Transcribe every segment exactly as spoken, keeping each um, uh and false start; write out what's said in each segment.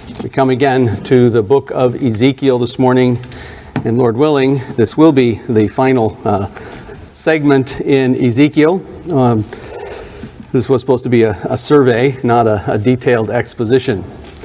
We come again to the book of Ezekiel this morning, and Lord willing, this will be the final uh, segment in Ezekiel. Um, this was supposed to be a, a survey, not a, a detailed exposition.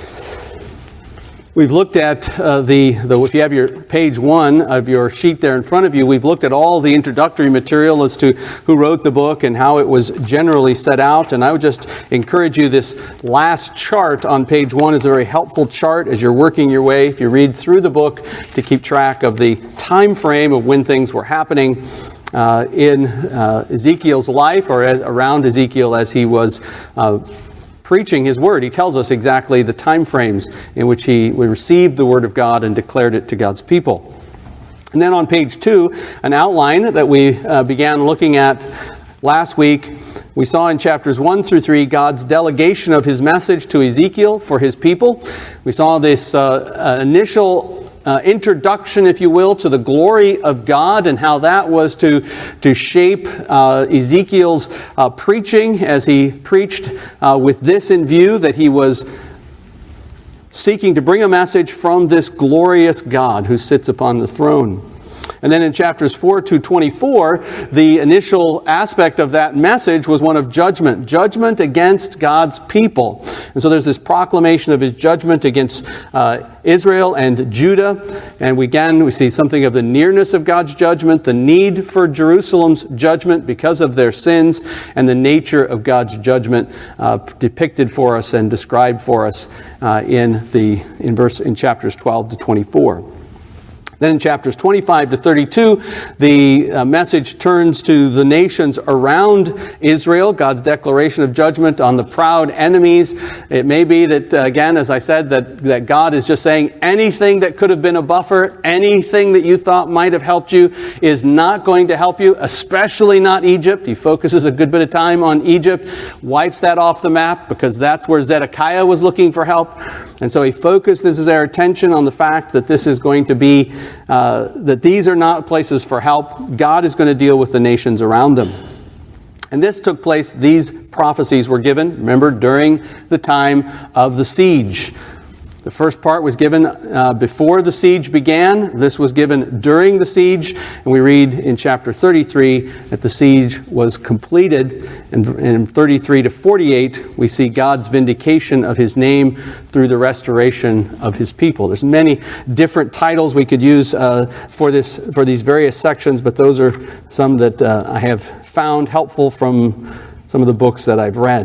We've looked at uh, the, the, if you have your page one of your sheet there in front of you, we've looked at all the introductory material as to who wrote the book and how it was generally set out. And I would just encourage you, this last chart on page one is a very helpful chart as you're working your way, if you read through the book, to keep track of the time frame of when things were happening uh, in uh, Ezekiel's life, or as, around Ezekiel as he was uh, preaching his word. He tells us exactly the time frames in which he received the word of God and declared it to God's people. And then on page two, an outline that we uh, began looking at last week. We saw in chapters one through three God's delegation of his message to Ezekiel for his people. We saw this uh, uh, initial Uh, introduction, if you will, to the glory of God and how that was to, to shape uh, Ezekiel's uh, preaching as he preached uh, with this in view, that he was seeking to bring a message from this glorious God who sits upon the throne. And then in chapters four to twenty-four, the initial aspect of that message was one of judgment. Judgment against God's people. And so there's this proclamation of his judgment against uh, Israel and Judah. And we, again, we see something of the nearness of God's judgment, the need for Jerusalem's judgment because of their sins, and the nature of God's judgment uh, depicted for us and described for us uh, in the in verse in chapters twelve to twenty-four. Then in chapters twenty-five to thirty-two, the uh, message turns to the nations around Israel, God's declaration of judgment on the proud enemies. It may be that, uh, again, as I said, that, that God is just saying anything that could have been a buffer, anything that you thought might have helped you is not going to help you, especially not Egypt. He focuses a good bit of time on Egypt, wipes that off the map because that's where Zedekiah was looking for help. And so he focuses their attention on the fact that this is going to be Uh, that these are not places for help. God is going to deal with the nations around them. And this took place, these prophecies were given, remember, during the time of the siege. The first part was given uh, before the siege began. This was given during the siege. And we read in chapter thirty-three that the siege was completed. And in thirty-three to forty-eight, we see God's vindication of his name through the restoration of his people. There's many different titles we could use uh, for this for these various sections, but those are some that uh, I have found helpful from some of the books that I've read.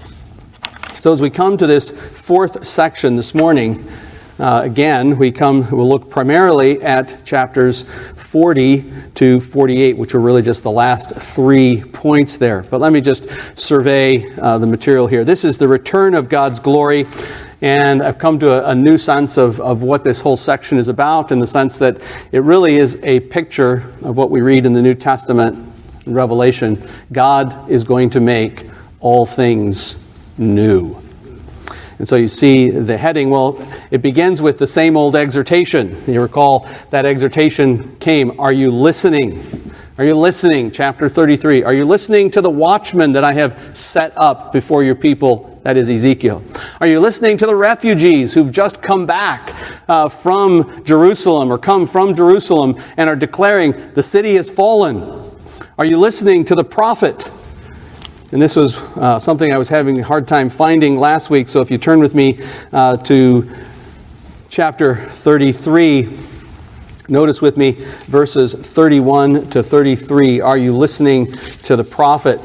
So as we come to this fourth section this morning, uh, again, we come, we'll look primarily at chapters forty to forty-eight, which are really just the last three points there. But let me just survey uh, the material here. This is the return of God's glory. And I've come to a, a new sense of, of what this whole section is about, in the sense that it really is a picture of what we read in the New Testament, in Revelation. God is going to make all things new. And so you see the heading, well, it begins with the same old exhortation. You recall that exhortation came, are you listening? Are you listening? Chapter thirty-three. Are you listening to the watchmen that I have set up before your people? That is Ezekiel. Are you listening to the refugees who've just come back uh, from Jerusalem or come from Jerusalem and are declaring the city has fallen? Are you listening to the prophet? And this was uh, something I was having a hard time finding last week. So if you turn with me uh, to chapter thirty-three, notice with me verses thirty-one to thirty-three. Are you listening to the prophet?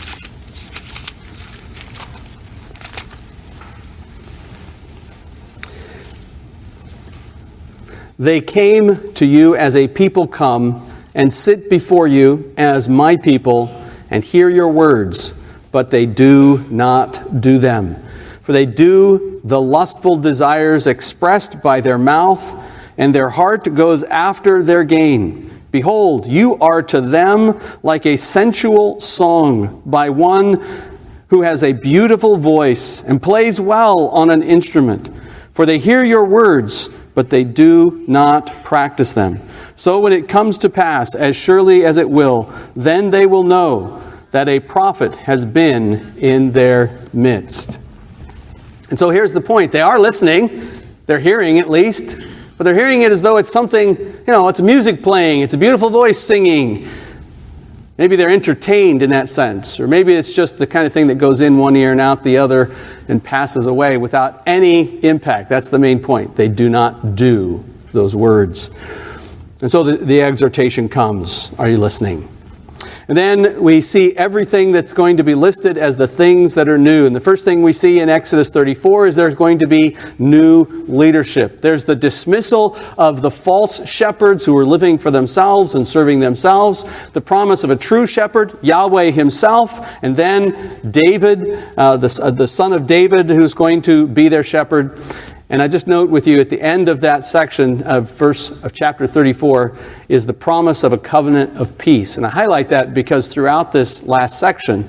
They came to you as a people come, and sit before you as my people, and hear your words, but they do not do them. For they do the lustful desires expressed by their mouth, and their heart goes after their gain. Behold, you are to them like a sensual song by one who has a beautiful voice and plays well on an instrument. For they hear your words, but they do not practice them. So when it comes to pass, as surely as it will, then they will know that a prophet has been in their midst. And so here's the point. They are listening. They're hearing at least, but they're hearing it as though it's something, you know, it's music playing, it's a beautiful voice singing. Maybe they're entertained in that sense, or maybe it's just the kind of thing that goes in one ear and out the other and passes away without any impact. That's the main point. They do not do those words. And so the, the exhortation comes. Are you listening? And then we see everything that's going to be listed as the things that are new. And the first thing we see in Exodus thirty-four is there's going to be new leadership. There's the dismissal of the false shepherds who were living for themselves and serving themselves. The promise of a true shepherd, Yahweh himself. And then David, uh, the, uh, the son of David, who's going to be their shepherd. And I just note with you at the end of that section of verse of chapter thirty-four is the promise of a covenant of peace. And I highlight that because throughout this last section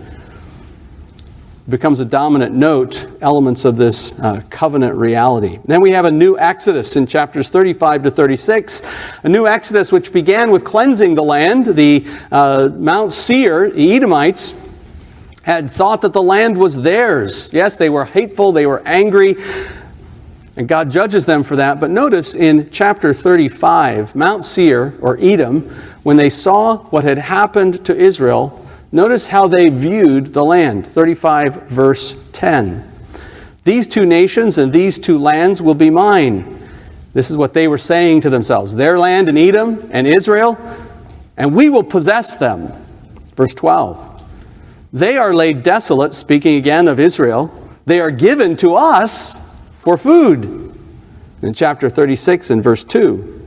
it becomes a dominant note, elements of this uh, covenant reality. Then we have a new Exodus in chapters thirty-five to thirty-six. A new Exodus which began with cleansing the land. The uh, Mount Seir, the Edomites, had thought that the land was theirs. Yes, they were hateful, they were angry. And God judges them for that. But notice in chapter thirty-five, Mount Seir, or Edom, when they saw what had happened to Israel, notice how they viewed the land. thirty-five, verse ten. These two nations and these two lands will be mine. This is what they were saying to themselves. Their land in Edom and Israel, and we will possess them. Verse twelve. They are laid desolate, speaking again of Israel. They are given to us for food. In chapter thirty-six and verse two,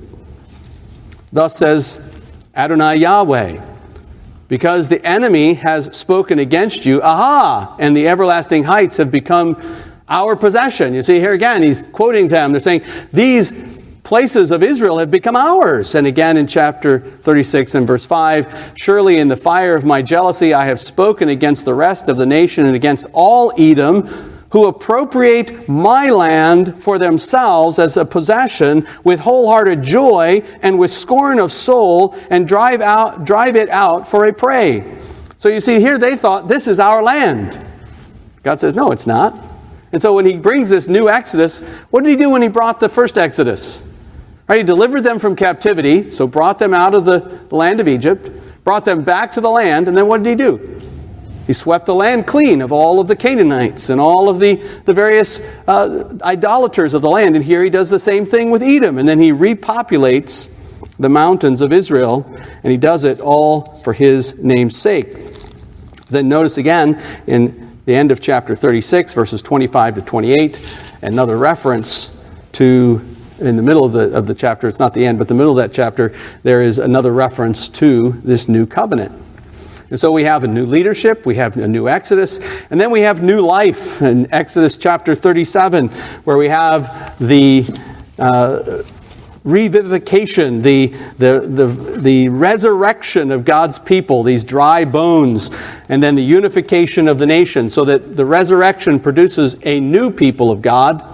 thus says Adonai Yahweh, because the enemy has spoken against you, aha, and the everlasting heights have become our possession. You see here again, he's quoting them. They're saying, these places of Israel have become ours. And again in chapter thirty-six and verse five, surely in the fire of my jealousy I have spoken against the rest of the nation and against all Edom, who appropriate my land for themselves as a possession with wholehearted joy and with scorn of soul, and drive out, drive it out for a prey. So you see here they thought, this is our land. God says, no, it's not. And so when he brings this new Exodus, what did he do when he brought the first Exodus? Right, he delivered them from captivity, so brought them out of the land of Egypt, brought them back to the land, and then what did he do? He swept the land clean of all of the Canaanites and all of the, the various uh, idolaters of the land. And here he does the same thing with Edom. And then he repopulates the mountains of Israel. And he does it all for his name's sake. Then notice again in the end of chapter thirty-six, verses twenty-five to twenty-eight, another reference to, in the middle of the, of the chapter, it's not the end, but the middle of that chapter, there is another reference to this new covenant. And so we have a new leadership, we have a new Exodus, and then we have new life in Exodus chapter thirty-seven, where we have the uh, revivification, the, the, the, the resurrection of God's people, these dry bones, and then the unification of the nation, so that the resurrection produces a new people of God.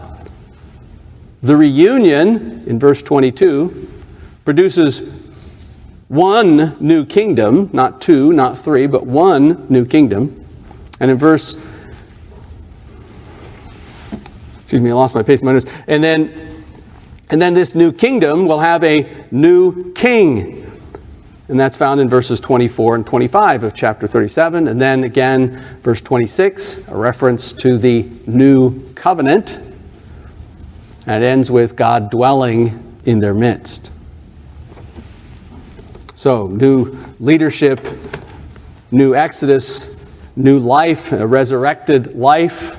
The reunion, in verse twenty-two, produces one new kingdom, not two, not three, but one new kingdom. And in verse, excuse me, I lost my pace in my notes. And then, and then this new kingdom will have a new king. And that's found in verses twenty-four and twenty-five of chapter thirty-seven. And then again, verse twenty-six, a reference to the new covenant. And it ends with God dwelling in their midst. So, new leadership, new Exodus, new life, a resurrected life.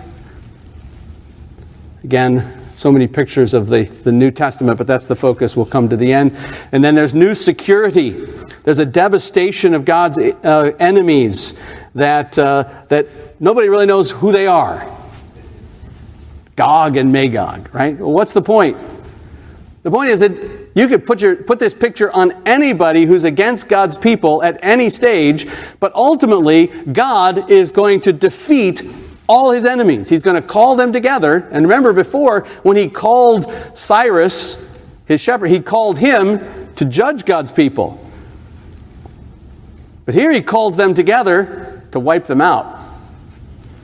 Again, so many pictures of the, the New Testament, but that's the focus. We'll come to the end. And then there's new security. There's a devastation of God's uh, enemies that, uh, that nobody really knows who they are. Gog and Magog, right? Well, what's the point? The point is that you could put your put this picture on anybody who's against God's people at any stage, but ultimately God is going to defeat all his enemies. He's going to call them together. And remember before, when he called Cyrus, his shepherd, he called him to judge God's people. But here he calls them together to wipe them out.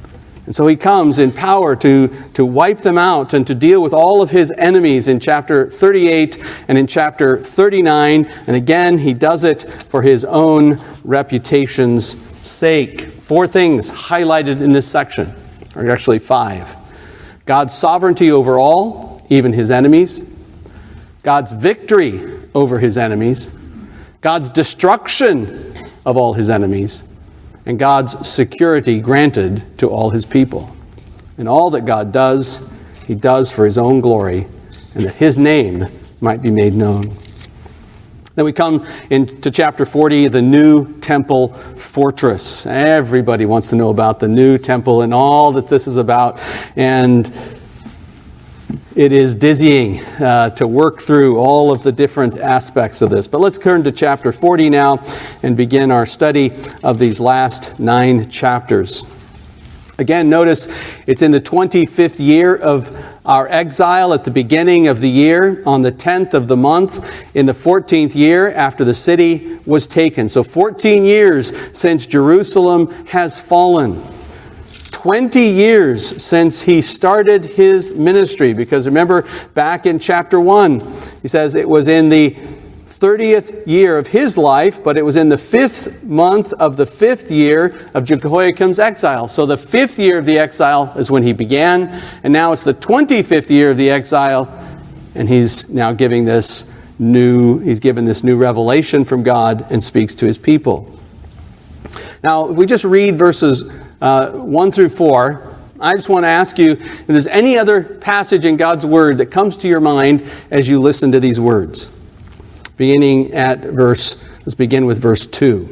And so he comes in power to, to wipe them out and to deal with all of his enemies in chapter thirty-eight and in chapter thirty-nine. And again, he does it for his own reputation's sake. Four things highlighted in this section, or actually five. God's sovereignty over all, even his enemies. God's victory over his enemies. God's destruction of all his enemies. And God's security granted to all his people. And all that God does, he does for his own glory, and that his name might be made known. Then we come into chapter forty, the new temple fortress. Everybody wants to know about the new temple and all that this is about. And it is dizzying uh, to work through all of the different aspects of this. But let's turn to chapter forty now and begin our study of these last nine chapters. Again, notice it's in the twenty-fifth year of our exile at the beginning of the year, on the tenth of the month, in the fourteenth year after the city was taken. So fourteen years since Jerusalem has fallen. twenty years since he started his ministry, because remember back in chapter one, he says it was in the thirtieth year of his life, but it was in the fifth month of the fifth year of Jehoiakim's exile. So the fifth year of the exile is when he began, and now it's the twenty-fifth year of the exile, and he's now giving this new, he's given this new revelation from God and speaks to his people. Now, if we just read verses Uh, one through four, I just want to ask you if there's any other passage in God's Word that comes to your mind as you listen to these words. Beginning at verse, let's begin with verse two.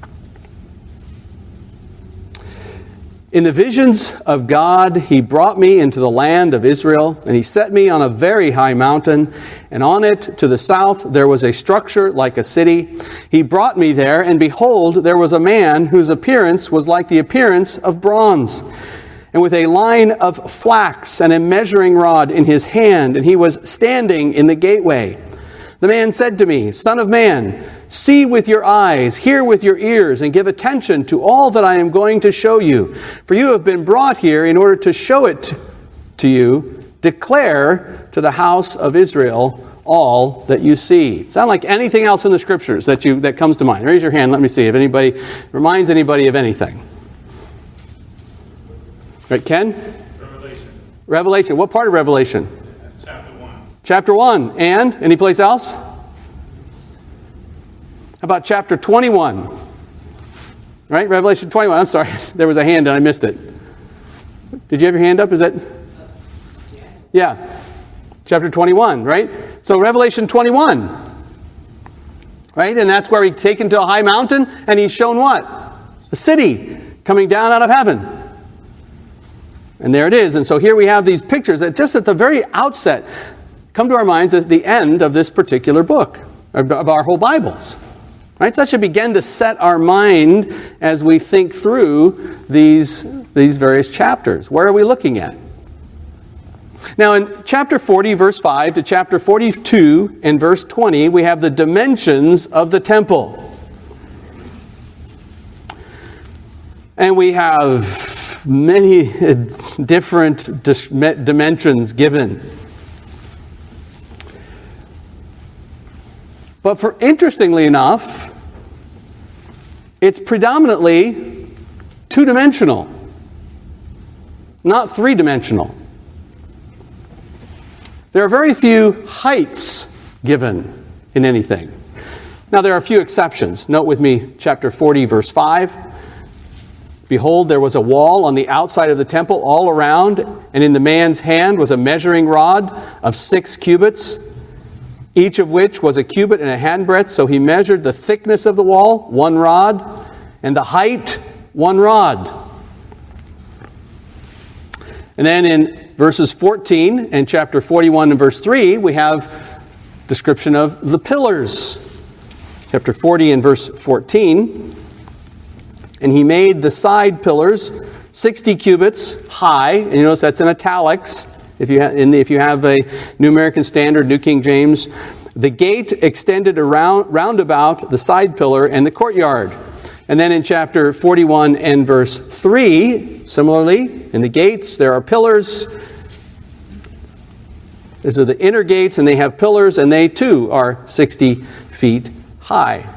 In the visions of God, he brought me into the land of Israel, and he set me on a very high mountain, and on it to the south there was a structure like a city. He brought me there, and behold, there was a man whose appearance was like the appearance of bronze, and with a line of flax and a measuring rod in his hand, and he was standing in the gateway. The man said to me, Son of man, see with your eyes, hear with your ears, and give attention to all that I am going to show you. For you have been brought here in order to show it to you. Declare to the house of Israel all that you see. Sound like anything else in the scriptures that you that comes to mind? Raise your hand. Let me see if anybody reminds anybody of anything. Right, Ken? Revelation. Revelation. What part of Revelation? Chapter one. Chapter one. And any place else? How about chapter twenty-one? Right? Revelation twenty-one. I'm sorry. There was a hand and I missed it. Did you have your hand up? Is that? Yeah. Chapter twenty-one, right? So Revelation twenty-one. Right? And that's where he's taken to a high mountain and he's shown what? A city coming down out of heaven. And there it is. And so here we have these pictures that just at the very outset come to our minds at the end of this particular book, of our whole Bibles. Right? So that should begin to set our mind as we think through these, these various chapters. Where are we looking at? Now in chapter forty, verse five, to chapter forty-two and verse twenty, we have the dimensions of the temple. And we have many different dimensions given. But for interestingly enough, it's predominantly two-dimensional, not three-dimensional. There are very few heights given in anything. Now there are a few exceptions. Note with me chapter forty, verse five. Behold, there was a wall on the outside of the temple all around, and in the man's hand was a measuring rod of six cubits, each of which was a cubit and a handbreadth. So he measured the thickness of the wall, one rod, and the height, one rod. And then in verses fourteen and chapter forty-one and verse three, we have description of the pillars. Chapter forty and verse fourteen. And he made the side pillars sixty cubits high. And you notice that's in italics. If you, ha- in the, if you have a New American Standard, New King James. The gate extended around round about the side pillar and the courtyard. And then in chapter forty-one and verse three, similarly, in the gates there are pillars. These are the inner gates, and they have pillars, and they too are sixty feet high.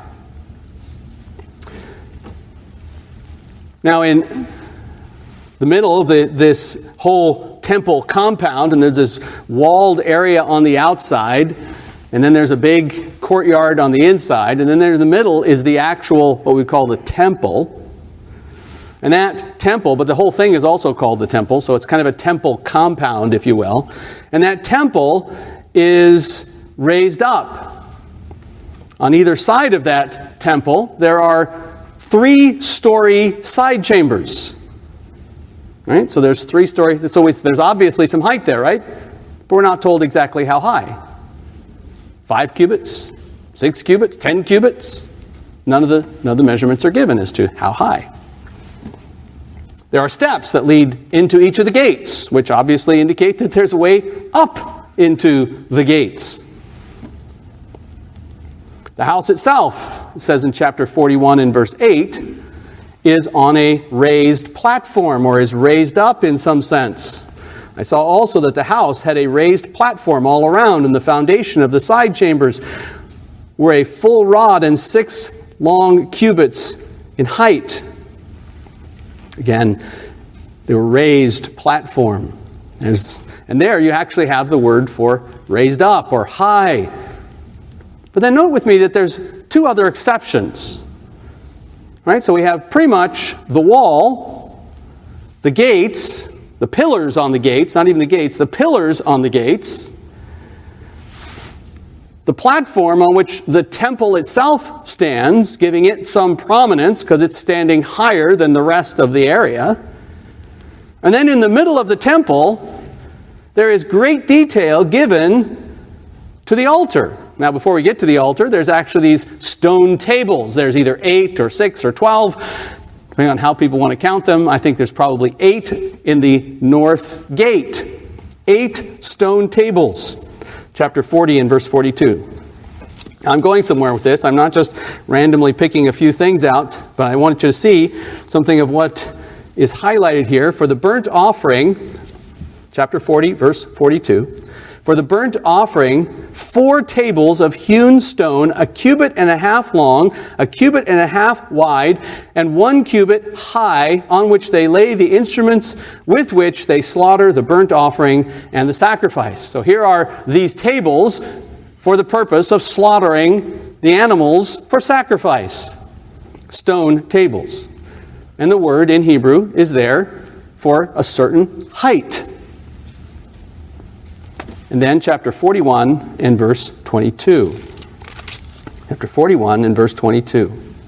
Now in the middle of the, this whole temple compound, and there's this walled area on the outside, and then there's a big courtyard on the inside, and then there in the middle is the actual, what we call the temple. And that temple, but the whole thing is also called the temple, so it's kind of a temple compound, if you will. And that temple is raised up. On either side of that temple, there are three-story side chambers. Right? So there's three stories, so it's, there's obviously some height there, right? But we're not told exactly how high. Five cubits, six cubits, ten cubits. None of the, none of the measurements are given as to how high. There are steps that lead into each of the gates, which obviously indicate that there's a way up into the gates. The house itself, it says in chapter forty-one and verse eight, is on a raised platform, or is raised up in some sense. I saw also that the house had a raised platform all around, and the foundation of the side chambers were a full rod and six long cubits in height. Again, they were raised platform. There's, and there you actually have the word for raised up or high. But then note with me that there's two other exceptions. Right? So we have pretty much the wall, the gates, the pillars on the gates, not even the gates, the pillars on the gates, the platform on which the temple itself stands, giving it some prominence because it's standing higher than the rest of the area. And then in the middle of the temple, there is great detail given to the altar. Now, before we get to the altar, there's actually these stone tables. There's either eight or six or twelve, depending on how people want to count them. I think there's probably eight in the north gate. Eight stone tables. Chapter forty and verse forty-two. I'm going somewhere with this. I'm not just randomly picking a few things out, but I want you to see something of what is highlighted here. For the burnt offering, chapter forty, verse forty-two. For the burnt offering, four tables of hewn stone, a cubit and a half long, a cubit and a half wide, and one cubit high, on which they lay the instruments with which they slaughter the burnt offering and the sacrifice. So here are these tables for the purpose of slaughtering the animals for sacrifice. Stone tables. And the word in Hebrew is there for a certain height. And then chapter forty-one and verse twenty-two. Chapter forty-one and verse twenty-two.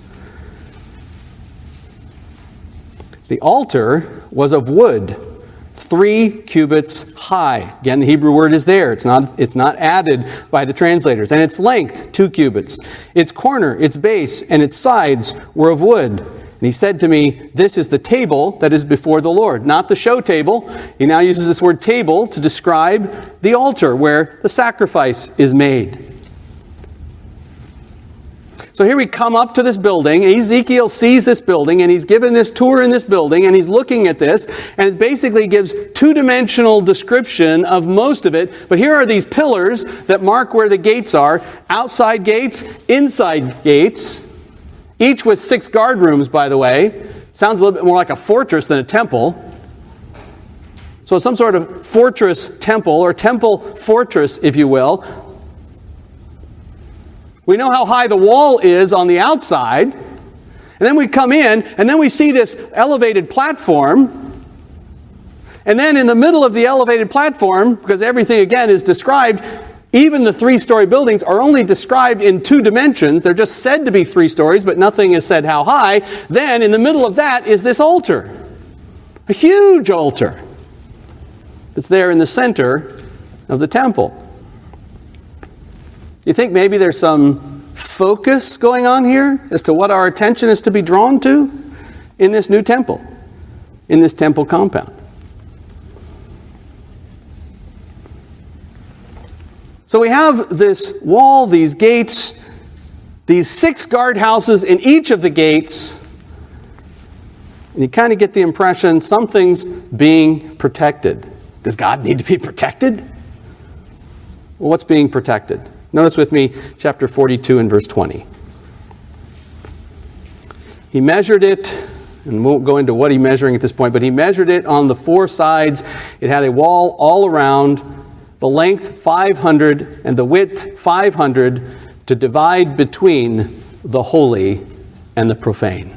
The altar was of wood, three cubits high. Again, the Hebrew word is there. It's not, it's not added by the translators. And its length, two cubits. Its corner, its base, and its sides were of wood. And he said to me, this is the table that is before the Lord. Not the show table. He now uses this word table to describe the altar where the sacrifice is made. So here we come up to this building. Ezekiel sees this building, and he's given this tour in this building, and he's looking at this, and it basically gives two-dimensional description of most of it. But here are these pillars that mark where the gates are. Outside gates, inside gates. Each with six guard rooms, by the way. Sounds a little bit more like a fortress than a temple. So some sort of fortress temple, or temple fortress, if you will. We know how high the wall is on the outside. And then we come in, and then we see this elevated platform. And then in the middle of the elevated platform, because everything again is described, even the three-story buildings are only described in two dimensions. They're just said to be three stories, but nothing is said how high. Then, in the middle of that is this altar. A huge altar that's there in the center of the temple. You think maybe there's some focus going on here as to what our attention is to be drawn to in this new temple, in this temple compound? So we have this wall, these gates, these six guardhouses in each of the gates, And you kind of get the impression something's being protected. Does God need to be protected? Well, what's being protected? Notice with me chapter forty-two and verse twenty. He measured it, and we won't go into what he's measuring at this point, but he measured it on the four sides. It had a wall all around, the length five hundred and the width five hundred, to divide between the holy and the profane.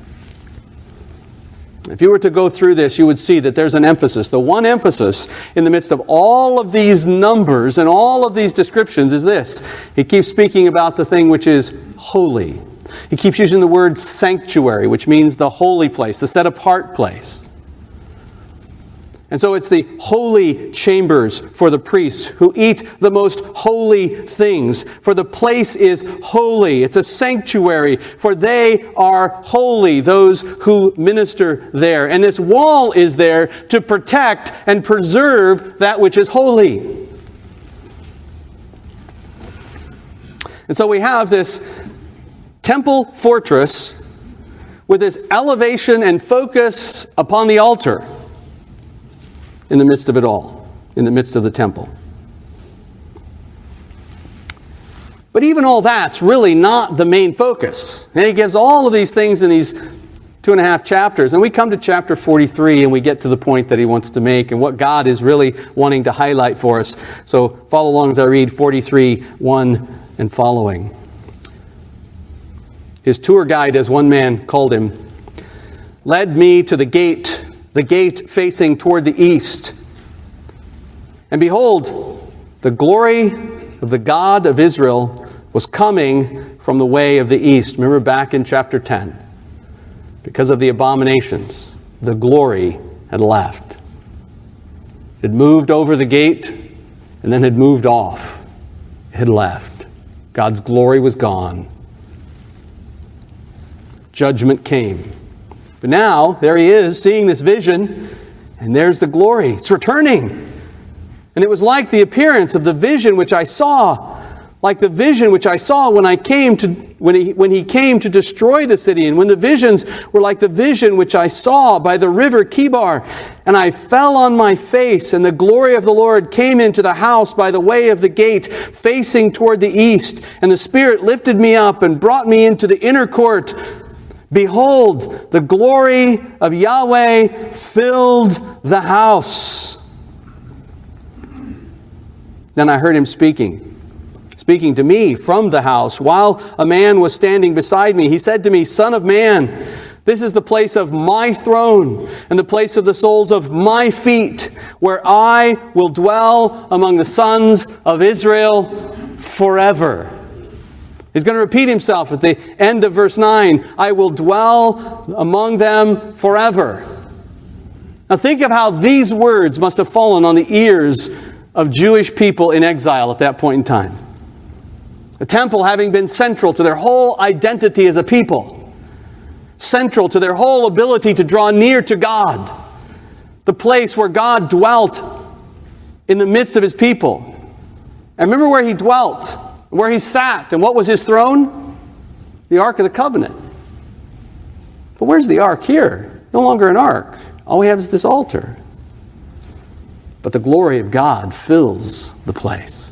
If you were to go through this, you would see that there's an emphasis. The one emphasis in the midst of all of these numbers and all of these descriptions is this. He keeps speaking about the thing which is holy. He keeps using the word sanctuary, which means the holy place, the set-apart place. And so it's the holy chambers for the priests who eat the most holy things. For the place is holy. It's a sanctuary, for they are holy, those who minister there. And this wall is there to protect and preserve that which is holy. And so we have this temple fortress with this elevation and focus upon the altar. In the midst of it all, in the midst of the temple. But even all that's really not the main focus. And he gives all of these things in these two and a half chapters. And we come to chapter forty-three and we get to the point that he wants to make and what God is really wanting to highlight for us. So follow along as I read forty-three, one and following. His tour guide, as one man called him, led me to the gate the gate facing toward the east. And behold, the glory of the God of Israel was coming from the way of the east. Remember back in chapter ten. Because of the abominations, the glory had left. It had moved over the gate and then had moved off. It had left. God's glory was gone. Judgment came. But now, there he is, seeing this vision, and there's the glory. It's returning. And it was like the appearance of the vision which I saw, like the vision which I saw when I came to when he when he came to destroy the city, and when the visions were like the vision which I saw by the river Kibar. And I fell on my face, and the glory of the Lord came into the house by the way of the gate, facing toward the east. And the Spirit lifted me up and brought me into the inner court. Behold, the glory of Yahweh filled the house. Then I heard him speaking, speaking to me from the house, while a man was standing beside me. He said to me, Son of man, this is the place of my throne and the place of the soles of my feet, where I will dwell among the sons of Israel forever. He's going to repeat himself at the end of verse nine. I will dwell among them forever. Now think of how these words must have fallen on the ears of Jewish people in exile at that point in time. The temple having been central to their whole identity as a people. Central to their whole ability to draw near to God. The place where God dwelt in the midst of his people. And remember where he dwelt. Where he sat, and what was his throne? The Ark of the Covenant. But where's the Ark here? No longer an Ark. All we have is this altar. But the glory of God fills the place.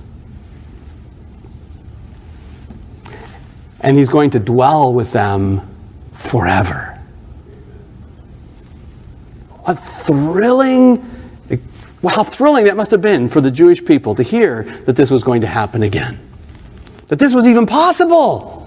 And he's going to dwell with them forever. What thrilling, well, how thrilling that must have been for the Jewish people to hear that this was going to happen again. That this was even possible.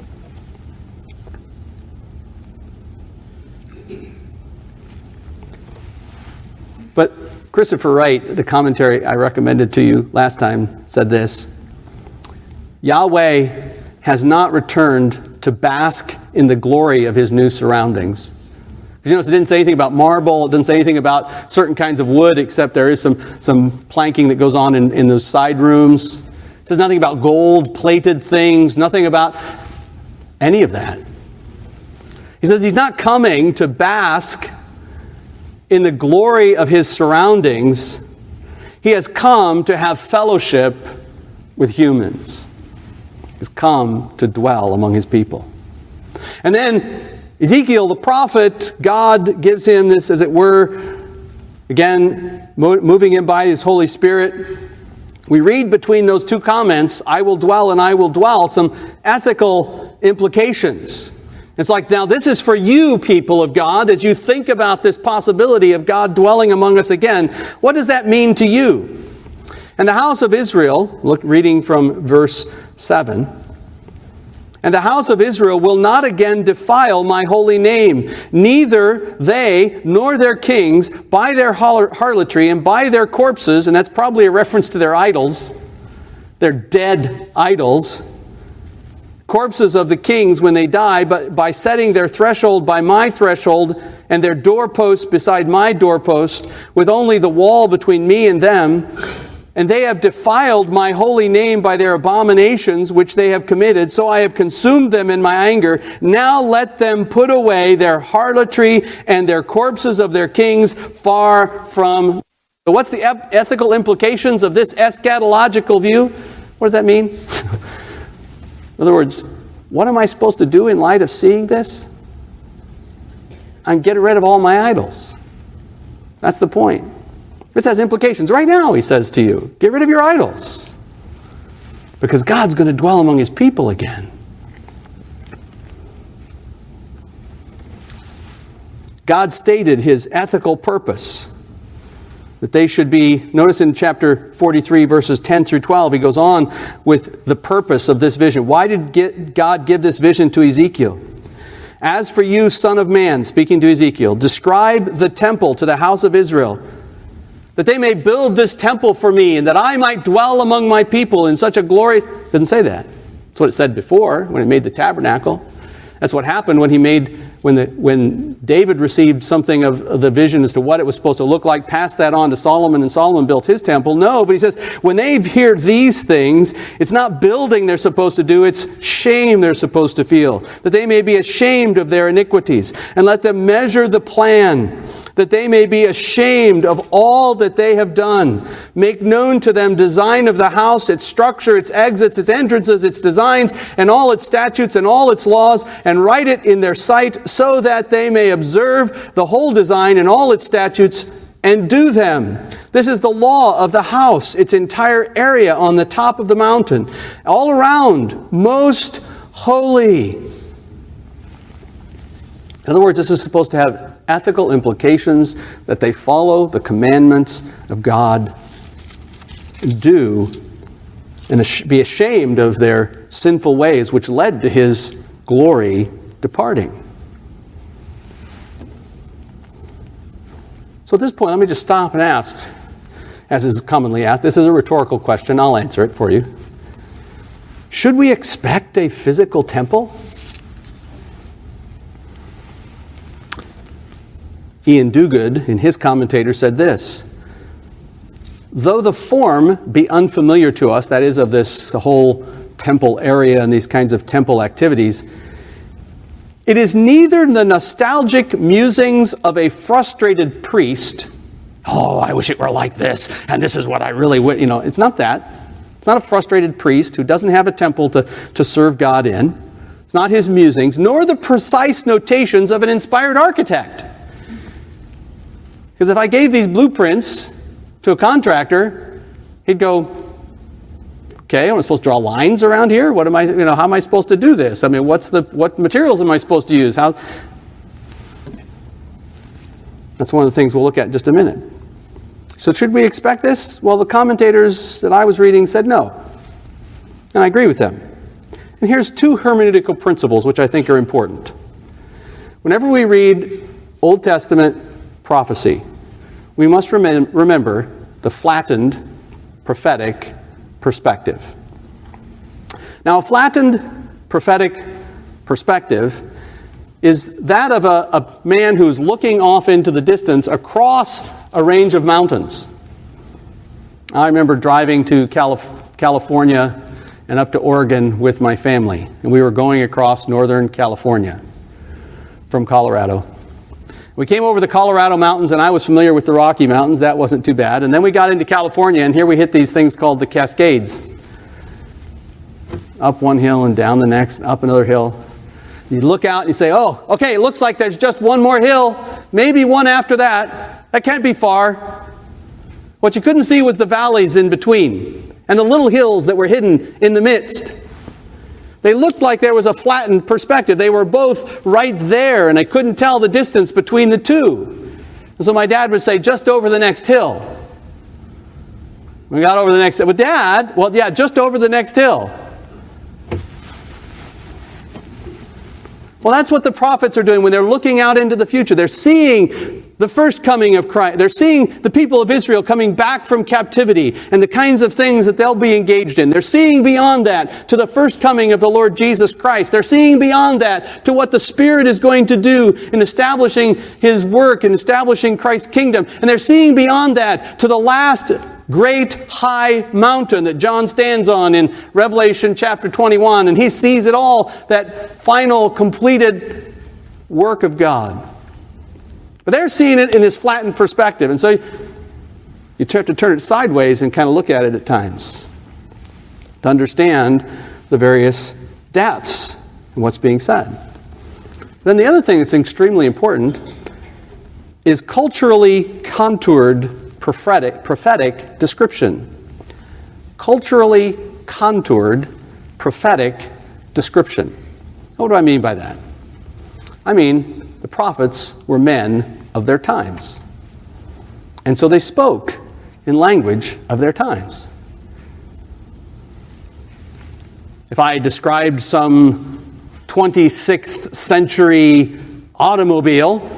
But Christopher Wright, the commentary I recommended to you last time, said this. Yahweh has not returned to bask in the glory of his new surroundings. You notice it didn't say anything about marble. It didn't say anything about certain kinds of wood, except there is some, some planking that goes on in, in those side rooms. It says nothing about gold-plated things, nothing about any of that. He says he's not coming to bask in the glory of his surroundings. He has come to have fellowship with humans. He's come to dwell among his people. And then Ezekiel, the prophet, God gives him this, as it were, again, mo- moving him by his Holy Spirit. We read between those two comments, I will dwell and I will dwell, some ethical implications. It's like, now this is for you, people of God, as you think about this possibility of God dwelling among us again. What does that mean to you? And the house of Israel, look, reading from verse seven, and the house of Israel will not again defile my holy name, neither they nor their kings by their harlotry and by their corpses, and that's probably a reference to their idols, their dead idols, corpses of the kings when they die, but by setting their threshold by my threshold and their doorposts beside my doorpost, with only the wall between me and them. And they have defiled my holy name by their abominations which they have committed, so I have consumed them in my anger. Now let them put away their harlotry and their corpses of their kings far from. So what's the ep- ethical implications of this eschatological view? What does that mean? In other words, what am I supposed to do in light of seeing this? I'm getting rid of all my idols. That's the point. This has implications. Right now, he says to you, get rid of your idols. Because God's going to dwell among his people again. God stated his ethical purpose. That they should be, notice in chapter forty-three, verses ten through twelve, he goes on with the purpose of this vision. Why did God give this vision to Ezekiel? As for you, son of man, speaking to Ezekiel, describe the temple to the house of Israel, that they may build this temple for me, and that I might dwell among my people in such a glory. It doesn't say that. That's what it said before, when it made the tabernacle. That's what happened when he made, when the when David received something of, of the vision as to what it was supposed to look like, passed that on to Solomon, and Solomon built his temple. No, but he says, when they hear these things, it's not building they're supposed to do, it's shame they're supposed to feel. That they may be ashamed of their iniquities, and let them measure the plan, that they may be ashamed of all that they have done. Make known to them design of the house, its structure, its exits, its entrances, its designs, and all its statutes and all its laws, and write it in their sight, so that they may observe the whole design and all its statutes and do them. This is the law of the house, its entire area on the top of the mountain, all around, most holy. In other words, this is supposed to have ethical implications, that they follow the commandments of God, do, and be ashamed of their sinful ways, which led to his glory departing. So at this point, let me just stop and ask, as is commonly asked, this is a rhetorical question, I'll answer it for you. Should we expect a physical temple? Ian Duguid, in his commentator, said this: though the form be unfamiliar to us, that is, of this whole temple area and these kinds of temple activities, it is neither the nostalgic musings of a frustrated priest, oh, I wish it were like this, and this is what I really would, you know, it's not that. It's not a frustrated priest who doesn't have a temple to, to serve God in. It's not his musings, nor the precise notations of an inspired architect. Because if I gave these blueprints to a contractor, he'd go, okay, am I supposed to draw lines around here? What am I, you know, how am I supposed to do this? I mean, what's the, what materials am I supposed to use? How? That's one of the things we'll look at in just a minute. So should we expect this? Well, the commentators that I was reading said no. And I agree with them. And here's two hermeneutical principles which I think are important. Whenever we read Old Testament prophecy, we must rem- remember the flattened prophetic perspective. Now, a flattened prophetic perspective is that of a, a man who's looking off into the distance across a range of mountains. I remember driving to Calif- California and up to Oregon with my family, and we were going across northern California from Colorado. We came over the Colorado mountains, and I was familiar with the Rocky Mountains. That wasn't too bad. And then we got into California, and here we hit these things called the Cascades. Up one hill and down the next, up another hill. You look out and you say, oh, okay, it looks like there's just one more hill, maybe one after that. That can't be far. What you couldn't see was the valleys in between and the little hills that were hidden in the midst. They looked like there was a flattened perspective. They were both right there, and I couldn't tell the distance between the two. And so my dad would say, just over the next hill. We got over the next hill. But Dad, well, yeah, just over the next hill. Well, that's what the prophets are doing when they're looking out into the future. They're seeing the first coming of Christ. They're seeing the people of Israel coming back from captivity and the kinds of things that they'll be engaged in. They're seeing beyond that to the first coming of the Lord Jesus Christ. They're seeing beyond that to what the Spirit is going to do in establishing His work and establishing Christ's kingdom. And they're seeing beyond that to the last great high mountain that John stands on in Revelation chapter twenty-one. And he sees it all, that final completed work of God. But they're seeing it in this flattened perspective. And so you, you have to turn it sideways and kind of look at it at times to understand the various depths and what's being said. Then the other thing that's extremely important is culturally contoured prophetic, prophetic description. Culturally contoured prophetic description. What do I mean by that? I mean, the prophets were men of their times. And so they spoke in language of their times. If I described some twenty-sixth century automobile,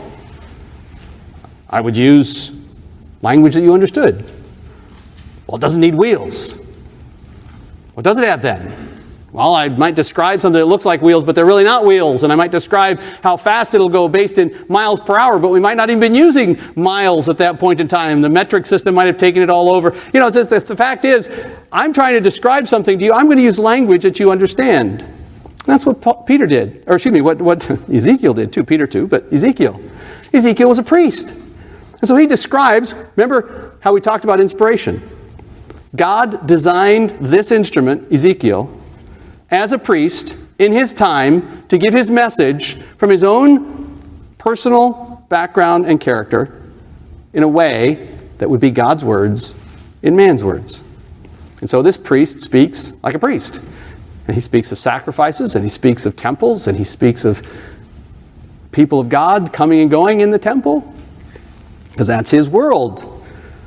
I would use language that you understood. Well, it doesn't need wheels. What does it have then? Well, I might describe something that looks like wheels, but they're really not wheels. And I might describe how fast it'll go based in miles per hour, but we might not even been using miles at that point in time. The metric system might have taken it all over. You know, it's just the, the fact is, I'm trying to describe something to you. I'm going to use language that you understand. And that's what Paul, Peter did. Or excuse me, what, what Ezekiel did too. Peter too, but Ezekiel. Ezekiel was a priest. And so he describes, remember how we talked about inspiration. God designed this instrument, Ezekiel, as a priest in his time to give his message from his own personal background and character in a way that would be God's words in man's words. And so this priest speaks like a priest. And he speaks of sacrifices, and he speaks of temples, and he speaks of people of God coming and going in the temple, because that's his world.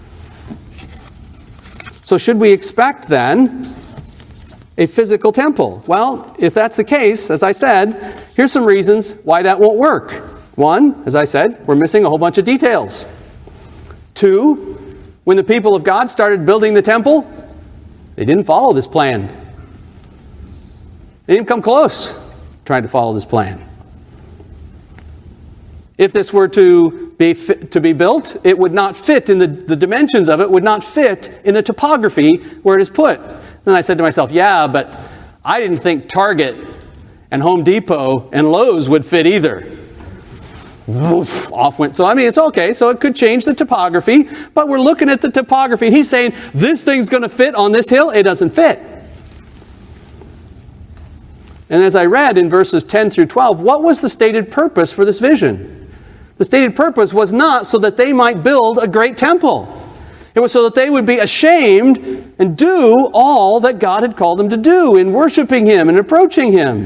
So should we expect then a physical temple? Well, if that's the case, as I said, here's some reasons why that won't work. One, as I said, we're missing a whole bunch of details. Two, when the people of God started building the temple, they didn't follow this plan. They didn't come close trying to follow this plan. If this were to be fit, to be built, it would not fit in the, the dimensions of it, would not fit in the topography where it is put. Then I said to myself, yeah, but I didn't think Target and Home Depot and Lowe's would fit either. Woof, off went. So, I mean, it's okay. So it could change the topography, but we're looking at the topography. He's saying, this thing's going to fit on this hill. It doesn't fit. And as I read in verses ten through twelve, what was the stated purpose for this vision? The stated purpose was not so that they might build a great temple. It was so that they would be ashamed and do all that God had called them to do in worshiping Him and approaching Him.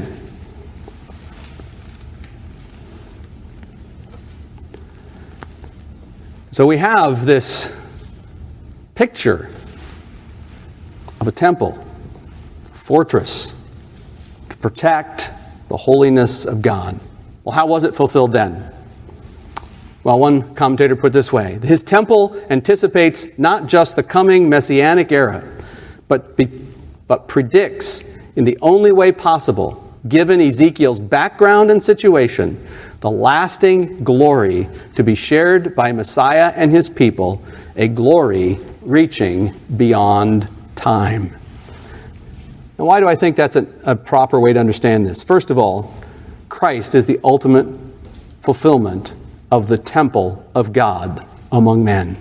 So we have this picture of a temple, a fortress, to protect the holiness of God. Well, how was it fulfilled then? Well, one commentator put it this way: his temple anticipates not just the coming messianic era, but, be, but predicts in the only way possible, given Ezekiel's background and situation, the lasting glory to be shared by Messiah and his people, a glory reaching beyond time. Now, why do I think that's a, a proper way to understand this? First of all, Christ is the ultimate fulfillment of the temple of God among men.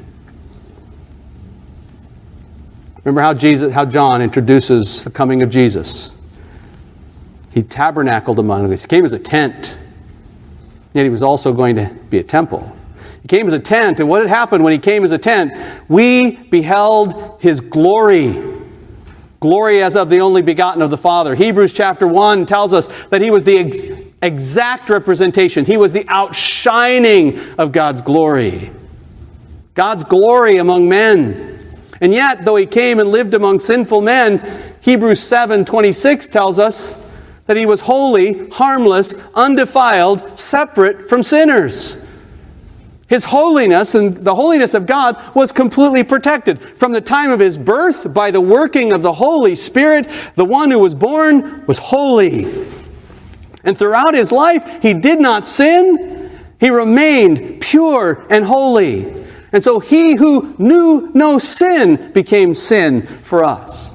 Remember how Jesus, how John introduces the coming of Jesus. He tabernacled among us. He came as a tent. Yet he was also going to be a temple. He came as a tent, and what had happened when he came as a tent? We beheld his glory. Glory as of the only begotten of the Father. Hebrews chapter one tells us that he was the ex- exact representation. He was the outshining of God's glory. God's glory among men. And yet, though he came and lived among sinful men, Hebrews seven twenty-six tells us that he was holy, harmless, undefiled, separate from sinners. His holiness and the holiness of God was completely protected. From the time of his birth, by the working of the Holy Spirit, the one who was born was holy. And throughout his life, he did not sin. He remained pure and holy. And so he who knew no sin became sin for us.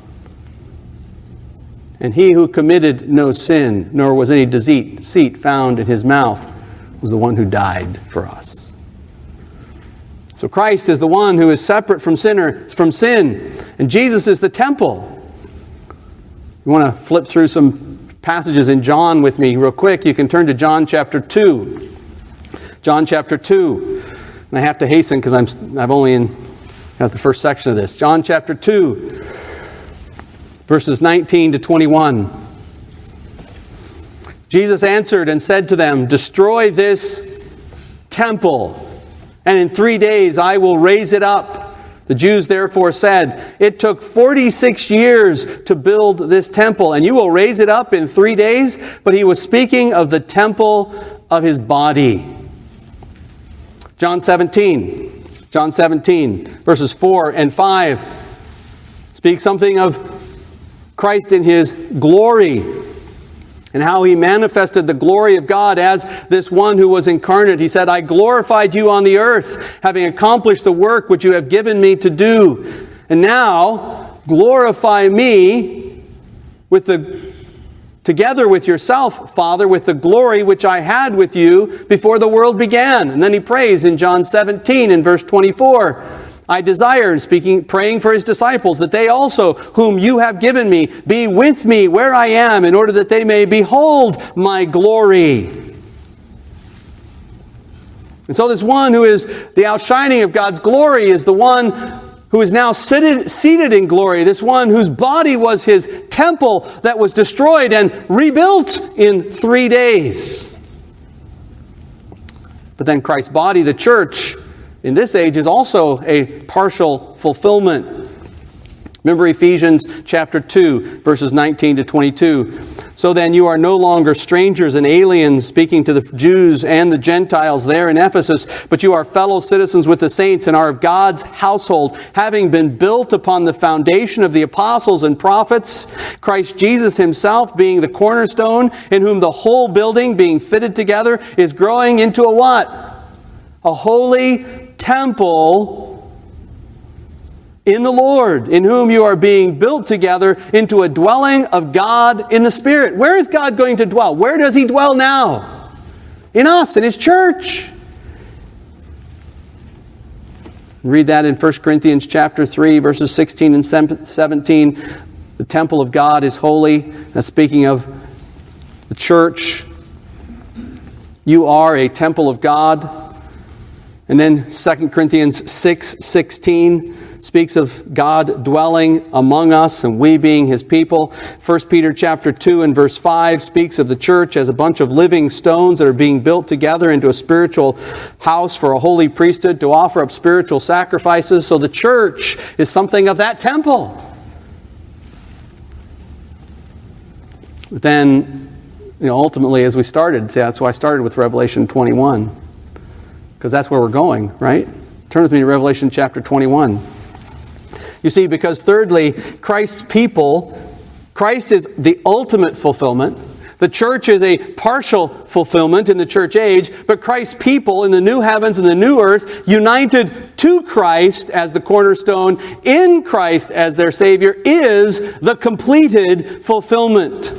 And he who committed no sin, nor was any deceit found in his mouth, was the one who died for us. So Christ is the one who is separate from sinner, from sin. And Jesus is the temple. You want to flip through some passages in John with me real quick? You can turn to John chapter two. John chapter two. And I have to hasten because I'm I've only in got the first section of this. John chapter two. Verses nineteen to twenty-one. Jesus answered and said to them, "Destroy this temple, and in three days I will raise it up." The Jews therefore said, "It took forty-six years to build this temple, and you will raise it up in three days?" But he was speaking of the temple of his body. John seventeen. John seventeen, verses four and five. Speak something of Christ in his glory and how he manifested the glory of God as this one who was incarnate. He said, "I glorified you on the earth, having accomplished the work which you have given me to do. And now glorify me with the together with yourself, Father, with the glory which I had with you before the world began." And then he prays in John seventeen in verse twenty-four. "I desire," speaking, praying for his disciples, "that they also, whom you have given me, be with me where I am, in order that they may behold my glory." And so this one who is the outshining of God's glory is the one who is now seated, seated in glory, this one whose body was his temple that was destroyed and rebuilt in three days. But then Christ's body, the church, in this age is also a partial fulfillment. Remember Ephesians chapter two, verses nineteen to twenty-two. "So then you are no longer strangers and aliens," speaking to the Jews and the Gentiles there in Ephesus, "but you are fellow citizens with the saints and are of God's household, having been built upon the foundation of the apostles and prophets, Christ Jesus himself being the cornerstone, in whom the whole building being fitted together is growing into a" what? "A holy temple in the Lord, in whom you are being built together into a dwelling of God in the Spirit." Where is God going to dwell? Where does he dwell now? In us, in his church. Read that in First Corinthians chapter three, verses sixteen and seventeen. The temple of God is holy. That's speaking of the church. You are a temple of God. And then Second Corinthians six sixteen speaks of God dwelling among us and we being his people. First Peter chapter two and verse five speaks of the church as a bunch of living stones that are being built together into a spiritual house for a holy priesthood to offer up spiritual sacrifices. So the church is something of that temple. But then, you know, ultimately, as we started, that's why I started with Revelation twenty-one. Because that's where we're going, right? Turn with me to Revelation chapter twenty-one. You see, because thirdly, Christ's people, Christ is the ultimate fulfillment. The church is a partial fulfillment in the church age, but Christ's people in the new heavens and the new earth, united to Christ as the cornerstone, in Christ as their Savior, is the completed fulfillment.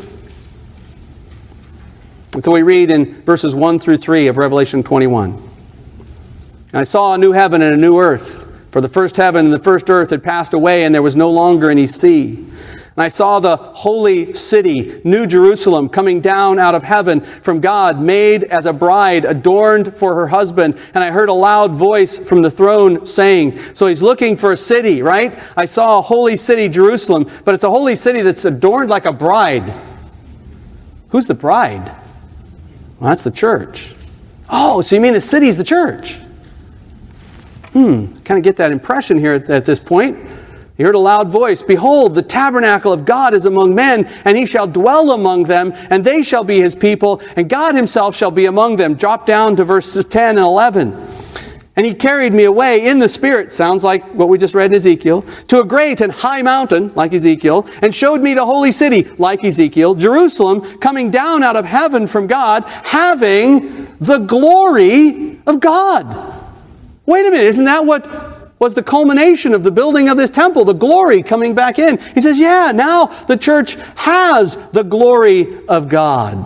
And so we read in verses one through three of Revelation twenty-one. "And I saw a new heaven and a new earth, for the first heaven and the first earth had passed away, and there was no longer any sea. And I saw the holy city, New Jerusalem, coming down out of heaven from God, made as a bride, adorned for her husband. And I heard a loud voice from the throne saying, so he's looking for a city, right? I saw a holy city, Jerusalem, but it's a holy city that's adorned like a bride. Who's the bride? Well, that's the church. Oh, so you mean the city's the church? Hmm, kind of get that impression here at, at this point. He heard a loud voice, behold, the tabernacle of God is among men, and he shall dwell among them, and they shall be his people, and God himself shall be among them. Drop down to verses ten and eleven. And he carried me away in the Spirit, sounds like what we just read in Ezekiel, to a great and high mountain, like Ezekiel, and showed me the holy city, like Ezekiel, Jerusalem, coming down out of heaven from God, having the glory of God. Wait a minute, isn't that what was the culmination of the building of this temple, the glory coming back in? He says, yeah, now the church has the glory of God.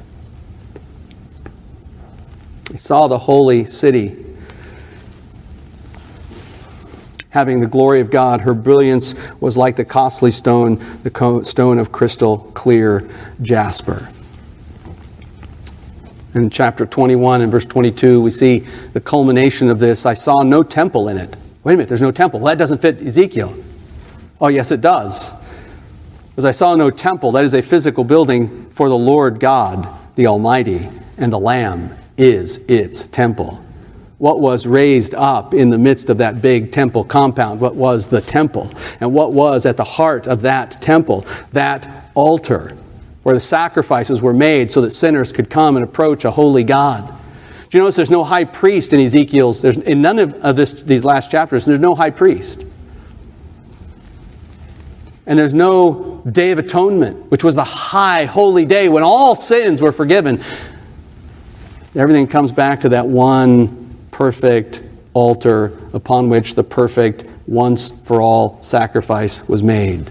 He saw the holy city having the glory of God. Her brilliance was like the costly stone, the co- stone of crystal clear jasper. In chapter twenty-one and verse twenty-two, we see the culmination of this. I saw no temple in it. Wait a minute, there's no temple. Well, that doesn't fit Ezekiel. Oh, yes, it does. As I saw no temple, that is a physical building for the Lord God, the Almighty, and the Lamb is its temple. What was raised up in the midst of that big temple compound? What was the temple? And what was at the heart of that temple? That altar where the sacrifices were made so that sinners could come and approach a holy God. Do you notice there's no high priest in Ezekiel's, there's, in none of, of this, these last chapters, there's no high priest. And there's no Day of Atonement, which was the high, holy day when all sins were forgiven. Everything comes back to that one perfect altar upon which the perfect, once-for-all sacrifice was made.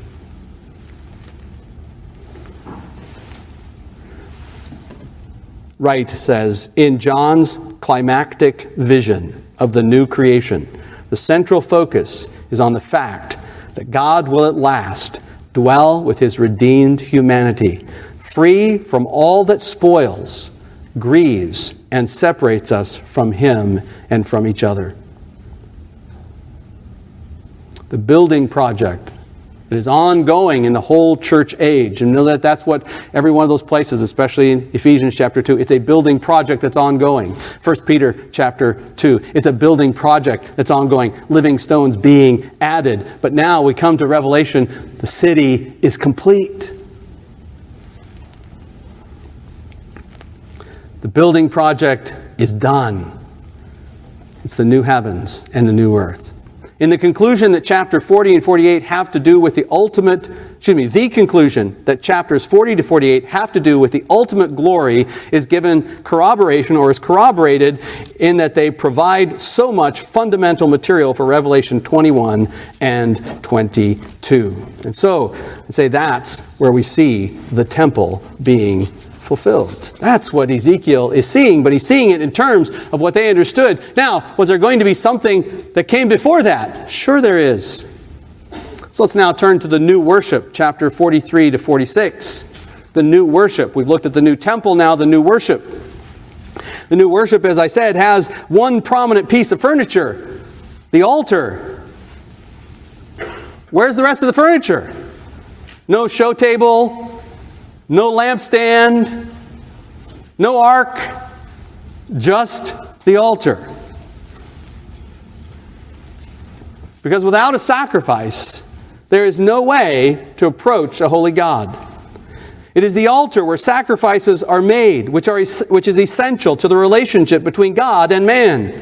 Wright says, in John's climactic vision of the new creation, the central focus is on the fact that God will at last dwell with his redeemed humanity, free from all that spoils, grieves, and separates us from him and from each other. The building project that is ongoing in the whole church age. And know that that's what every one of those places, especially in Ephesians chapter two, it's a building project that's ongoing. First Peter chapter two, it's a building project that's ongoing. Living stones being added. But now we come to Revelation, the city is complete. The building project is done. It's the new heavens and the new earth. In the conclusion that chapter forty and forty-eight have to do with the ultimate, excuse me, the conclusion that chapters forty to forty-eight have to do with the ultimate glory is given corroboration or is corroborated in that they provide so much fundamental material for Revelation twenty-one and twenty-two. And so, I'd say that's where we see the temple being fulfilled. That's what Ezekiel is seeing, but he's seeing it in terms of what they understood. Now, was there going to be something that came before that? Sure there is. So let's now turn to the new worship, chapter forty-three to forty-six. The new worship. We've looked at the new temple, now the new worship. The new worship, as I said, has one prominent piece of furniture, the altar. Where's the rest of the furniture? No show table, no lampstand, no ark, just the altar. Because without a sacrifice, there is no way to approach a holy God. It is the altar where sacrifices are made, which are which is essential to the relationship between God and man.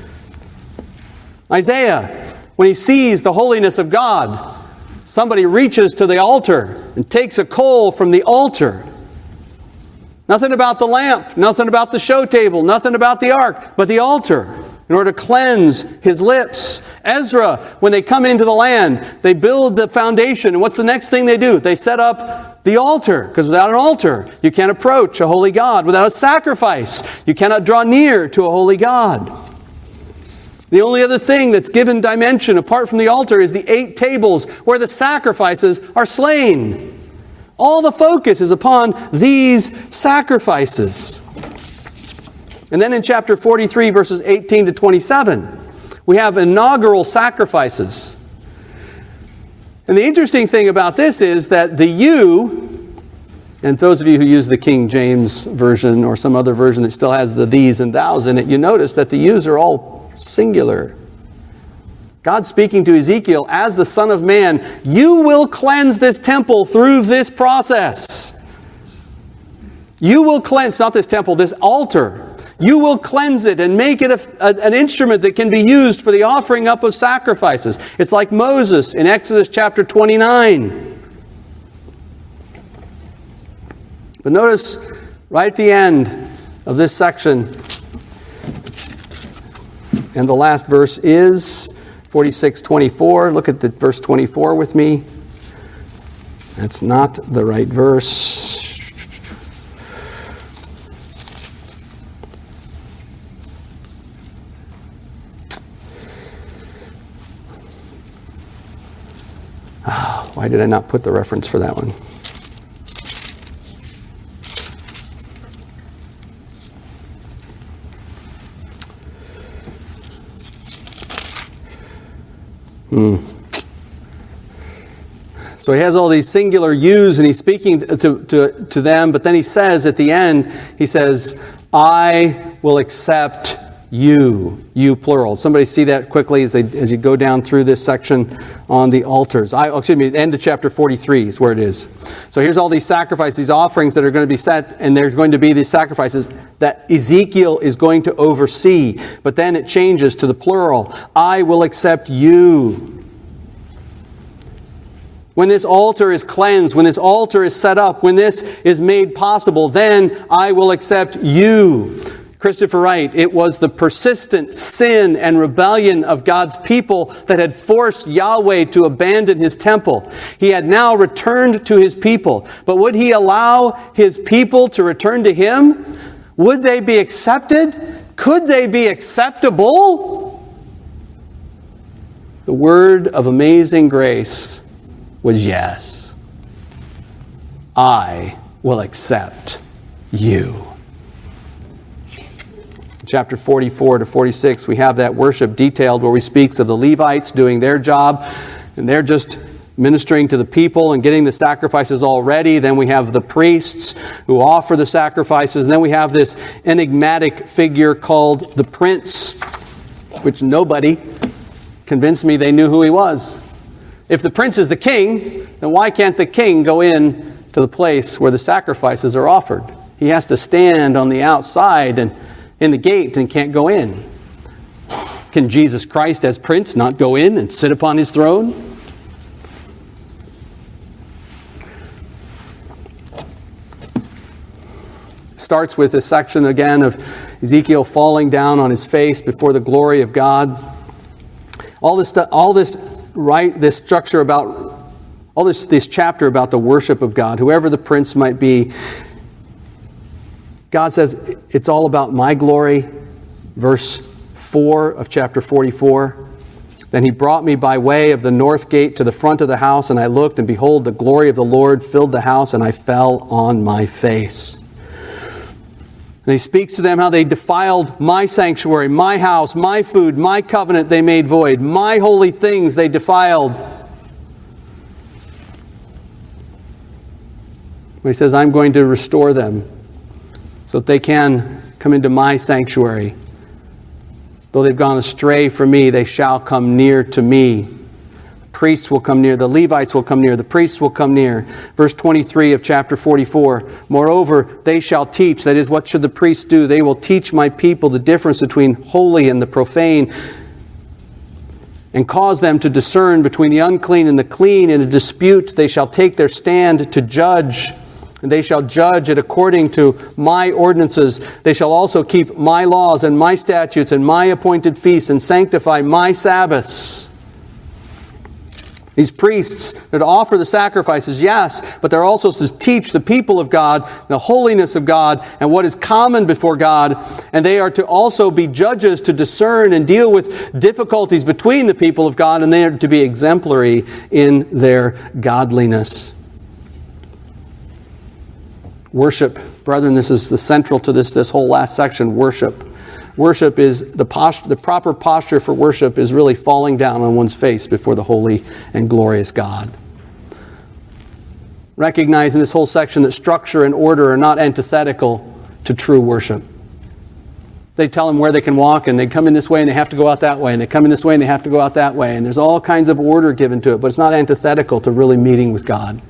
Isaiah, when he sees the holiness of God, somebody reaches to the altar and takes a coal from the altar. Nothing about the lamp, nothing about the show table, nothing about the ark, but the altar in order to cleanse his lips. Ezra, when they come into the land, they build the foundation. And what's the next thing they do? They set up the altar. Because without an altar, you can't approach a holy God. Without a sacrifice, you cannot draw near to a holy God. The only other thing that's given dimension apart from the altar is the eight tables where the sacrifices are slain. All the focus is upon these sacrifices. And then in chapter forty-three, verses eighteen to twenty-seven, we have inaugural sacrifices. And the interesting thing about this is that the you, and those of you who use the King James Version or some other version that still has the these and thous in it, you notice that the yous are all singular. God speaking to Ezekiel as the Son of Man, you will cleanse this temple through this process. You will cleanse, not this temple, this altar. You will cleanse it and make it a, a, an instrument that can be used for the offering up of sacrifices. It's like Moses in Exodus chapter twenty-nine. But notice right at the end of this section, and the last verse is forty-six twenty-four. Look at the verse twenty-four with me. That's not the right verse. Why did I not put the reference for that one? Hmm. So he has all these singular yous and he's speaking to, to, to them, but then he says at the end, he says, I will accept you, you plural. Somebody see that quickly as, they, as you go down through this section on the altars. I, excuse me, end of chapter forty-three is where it is. So here's all these sacrifices, these offerings that are going to be set, and there's going to be these sacrifices that Ezekiel is going to oversee. But then it changes to the plural. I will accept you. When this altar is cleansed, when this altar is set up, when this is made possible, then I will accept you. Christopher Wright, it was the persistent sin and rebellion of God's people that had forced Yahweh to abandon his temple. He had now returned to his people. But would he allow his people to return to him? Would they be accepted? Could they be acceptable? The word of amazing grace was yes. I will accept you. Chapter forty-four to forty-six, we have that worship detailed where he speaks of the Levites doing their job, and they're just ministering to the people and getting the sacrifices all ready. Then we have the priests who offer the sacrifices, and then we have this enigmatic figure called the prince, which nobody convinced me they knew who he was. If the prince is the king, then why can't the king go in to the place where the sacrifices are offered? He has to stand on the outside and in the gate and can't go in. Can Jesus Christ as Prince not go in and sit upon his throne? Starts with a section again of Ezekiel falling down on his face before the glory of God. All this, all this, right, this structure about, all this, this chapter about the worship of God, whoever the prince might be. God says, it's all about my glory. Verse four of chapter forty-four. Then he brought me by way of the north gate to the front of the house, and I looked, and behold, the glory of the Lord filled the house, and I fell on my face. And he speaks to them how they defiled my sanctuary, my house, my food, my covenant they made void. My holy things they defiled. He says, I'm going to restore them, so that they can come into my sanctuary. Though they've gone astray from me, they shall come near to me. Priests will come near, the Levites will come near, the priests will come near. Verse twenty-three of chapter forty-four. Moreover, they shall teach, that is, what should the priests do? They will teach my people the difference between holy and the profane, and cause them to discern between the unclean and the clean. In a dispute they shall take their stand to judge. And they shall judge it according to my ordinances. They shall also keep my laws and my statutes and my appointed feasts and sanctify my Sabbaths. These priests, they're to offer the sacrifices, yes, but they're also to teach the people of God the holiness of God and what is common before God. And they are to also be judges to discern and deal with difficulties between the people of God, and they are to be exemplary in their godliness. Worship, brethren, this is the central to this, this whole last section, worship. Worship is the posture, the proper posture for worship is really falling down on one's face before the holy and glorious God. Recognizing this whole section that structure and order are not antithetical to true worship. They tell them where they can walk, and they come in this way and they have to go out that way, and they come in this way and they have to go out that way, and there's all kinds of order given to it, but it's not antithetical to really meeting with God.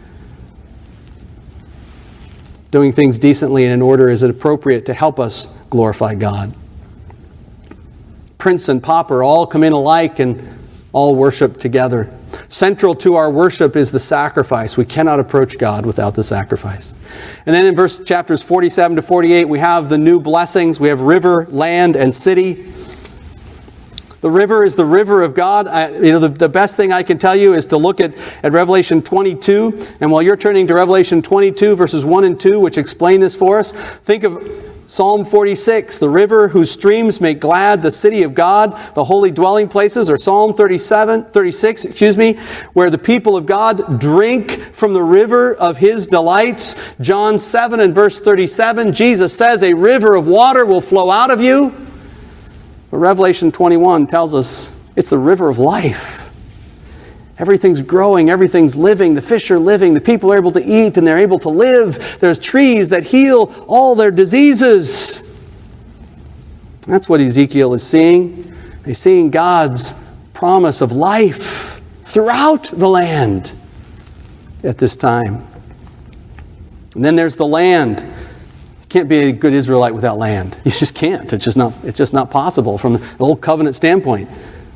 Doing things decently and in order is appropriate to help us glorify God. Prince and pauper all come in alike and all worship together. Central to our worship is the sacrifice. We cannot approach God without the sacrifice. And then in verse chapters forty-seven to forty-eight, we have the new blessings. We have river, land, and city. The river is the river of God. I, you know, the, the best thing I can tell you is to look at, at Revelation twenty-two. And while you're turning to Revelation twenty-two, verses one and two, which explain this for us, think of Psalm forty-six, the river whose streams make glad the city of God, the holy dwelling places, or Psalm thirty-seven, thirty-six, excuse me, where the people of God drink from the river of His delights. John seven and verse thirty-seven, Jesus says, a river of water will flow out of you. But Revelation twenty-one tells us it's the river of life. Everything's growing, everything's living, the fish are living, the people are able to eat and they're able to live. There's trees that heal all their diseases. That's what Ezekiel is seeing. He's seeing God's promise of life throughout the land at this time. And then there's the land. You can't be a good Israelite without land. You just can't. It's just not, it's just not possible from the old covenant standpoint.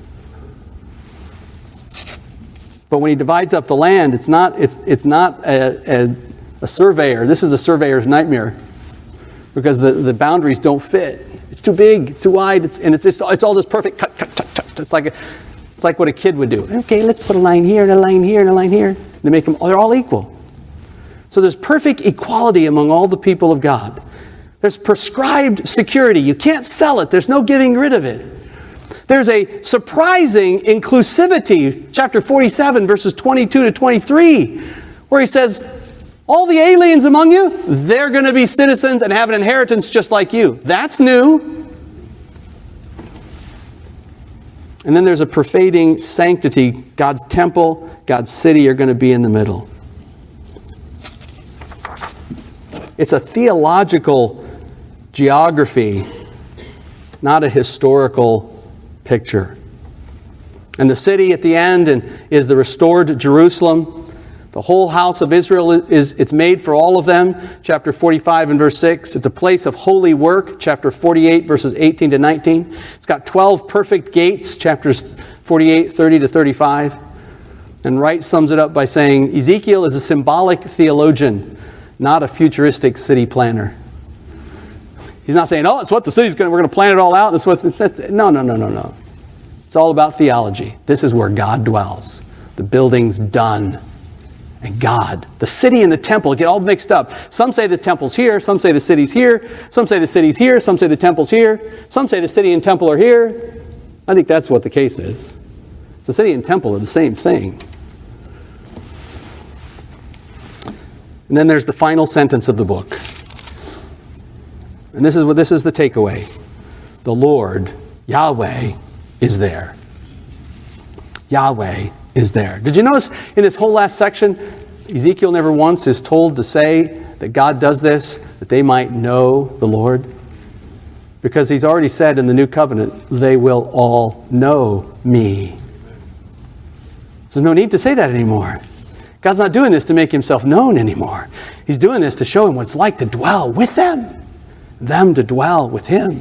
But when he divides up the land, it's not, it's, it's not a, a, a surveyor. This is a surveyor's nightmare because the, the boundaries don't fit. It's too big, it's too wide, it's, and it's, it's, it's all just perfect. Cut, cut, cut, cut. It's like, a, it's like what a kid would do. Okay, let's put a line here and a line here and a line here. They make them, they're all equal. So there's perfect equality among all the people of God. There's prescribed security. You can't sell it. There's no getting rid of it. There's a surprising inclusivity, chapter forty-seven, verses twenty-two to twenty-three, where he says, all the aliens among you, they're going to be citizens and have an inheritance just like you. That's new. And then there's a pervading sanctity. God's temple, God's city are going to be in the middle. It's a theological geography, not a historical picture. And the city at the end and is the restored Jerusalem. The whole house of Israel is it's made for all of them. Chapter forty-five and verse six. It's a place of holy work. Chapter forty-eight verses eighteen to nineteen. It's got twelve perfect gates. Chapters forty-eight, thirty to thirty-five. And Wright sums it up by saying, Ezekiel is a symbolic theologian, not a futuristic city planner. He's not saying, oh, it's what the city's going to, we're going to plan it all out. That's what's, no, no, no, no, no. It's all about theology. This is where God dwells. The building's done. And God, the city and the temple get all mixed up. Some say the temple's here. Some say the city's here. Some say the city's here. Some say the temple's here. Some say the city and temple are here. I think that's what the case is. The city and temple are the same thing. And then there's the final sentence of the book. And this is what this is the takeaway. The Lord, Yahweh, is there. Yahweh is there. Did you notice in this whole last section, Ezekiel never once is told to say that God does this, that they might know the Lord? Because he's already said in the new covenant, they will all know me. So there's no need to say that anymore. God's not doing this to make himself known anymore. He's doing this to show him what it's like to dwell with them. Them to dwell with him.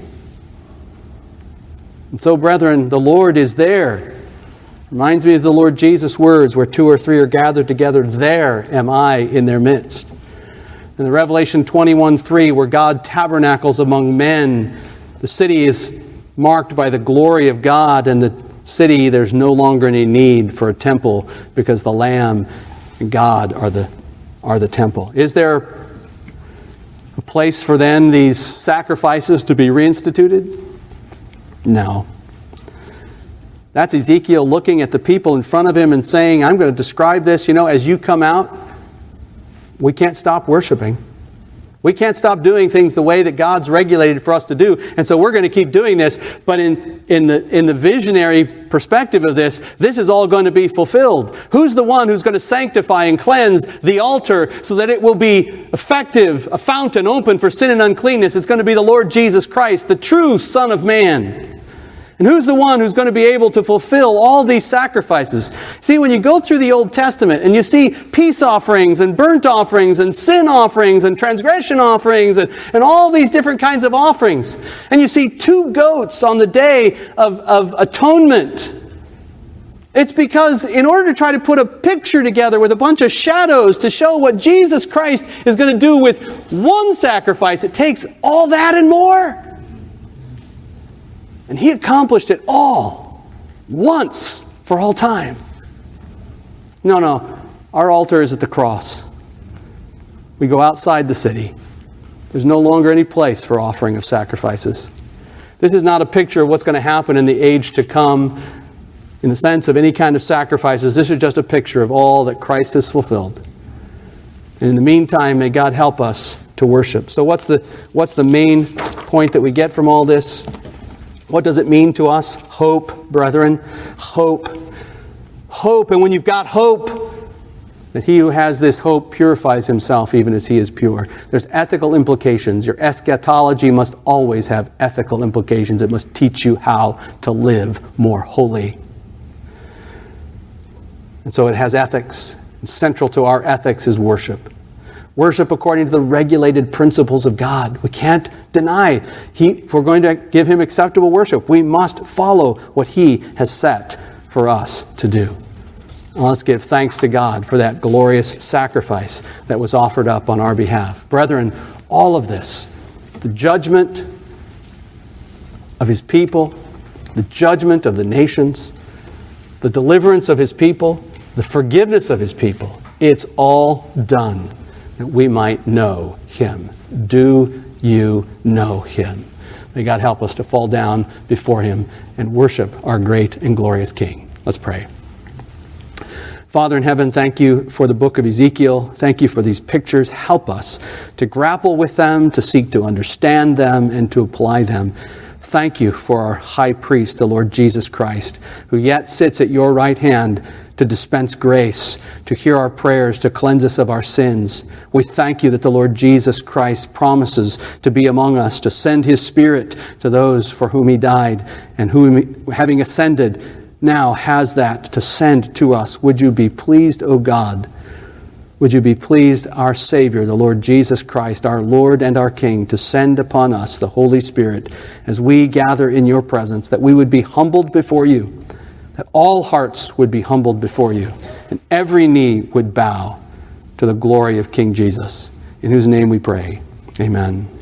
And so, brethren, the Lord is there. Reminds me of the Lord Jesus' words, where two or three are gathered together, there am I in their midst. In the Revelation twenty-one three, where God tabernacles among men, the city is marked by the glory of God, and the city, there's no longer any need for a temple because the Lamb and God are the, are the temple. Is there a place for then these sacrifices to be reinstituted? No. That's Ezekiel looking at the people in front of him and saying, I'm going to describe this, you know, as you come out, we can't stop worshiping. We can't stop doing things the way that God's regulated for us to do. And so we're going to keep doing this. But in, in, the, in the visionary perspective of this, this is all going to be fulfilled. Who's the one who's going to sanctify and cleanse the altar so that it will be effective, a fountain open for sin and uncleanness? It's going to be the Lord Jesus Christ, the true Son of Man. And who's the one who's going to be able to fulfill all these sacrifices? See, when you go through the Old Testament and you see peace offerings and burnt offerings and sin offerings and transgression offerings and, and all these different kinds of offerings, and you see two goats on the day of, of atonement, it's because in order to try to put a picture together with a bunch of shadows to show what Jesus Christ is going to do with one sacrifice, it takes all that and more. And He accomplished it all, once, for all time. No, no, our altar is at the cross. We go outside the city. There's no longer any place for offering of sacrifices. This is not a picture of what's going to happen in the age to come in the sense of any kind of sacrifices. This is just a picture of all that Christ has fulfilled. And in the meantime, may God help us to worship. So what's the, what's the main point that we get from all this? What does it mean to us? Hope, brethren. Hope. Hope. And when you've got hope, that he who has this hope purifies himself even as he is pure. There's ethical implications. Your eschatology must always have ethical implications. It must teach you how to live more holy. And so it has ethics. And central to our ethics is worship. Worship according to the regulated principles of God. We can't deny. He, if we're going to give Him acceptable worship, we must follow what He has set for us to do. Well, let's give thanks to God for that glorious sacrifice that was offered up on our behalf. Brethren, all of this, the judgment of His people, the judgment of the nations, the deliverance of His people, the forgiveness of His people, it's all done that we might know Him. Do you know Him? May God help us to fall down before Him and worship our great and glorious King. Let's pray. Father in heaven, thank you for the book of Ezekiel. Thank you for these pictures. Help us to grapple with them, to seek to understand them, and to apply them. Thank you for our high priest, the Lord Jesus Christ, who yet sits at your right hand to dispense grace, to hear our prayers, to cleanse us of our sins. We thank you that the Lord Jesus Christ promises to be among us, to send His Spirit to those for whom He died, and who, having ascended, now has that to send to us. Would you be pleased, O God? Would you be pleased, our Savior, the Lord Jesus Christ, our Lord and our King, to send upon us the Holy Spirit as we gather in your presence, that we would be humbled before you, that all hearts would be humbled before you, and every knee would bow to the glory of King Jesus, in whose name we pray. Amen.